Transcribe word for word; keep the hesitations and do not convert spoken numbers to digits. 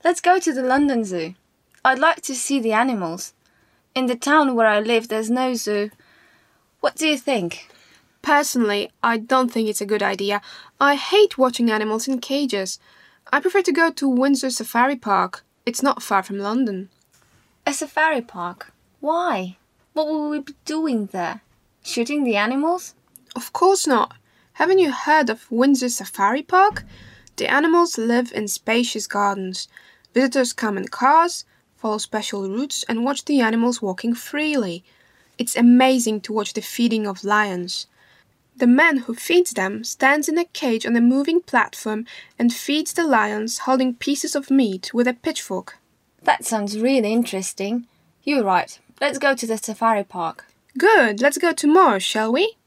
Let's go to the London Zoo. I'd like to see the animals. In the town where I live, there's no zoo. What do you think? Personally, I don't think it's a good idea. I hate watching animals in cages. I prefer to go to Windsor Safari Park. It's not far from London. A safari park? Why? What will we be doing there? Shooting the animals? Of course not. Haven't you heard of Windsor Safari Park? The animals live in spacious gardens. Visitors come in cars, follow special routes, and watch the animals walking freely. It's amazing to watch the feeding of lions. The man who feeds them stands in a cage on a moving platform and feeds the lions, holding pieces of meat with a pitchfork. That sounds really interesting. You're right. Let's go to the safari park. Good. Let's go tomorrow, shall we?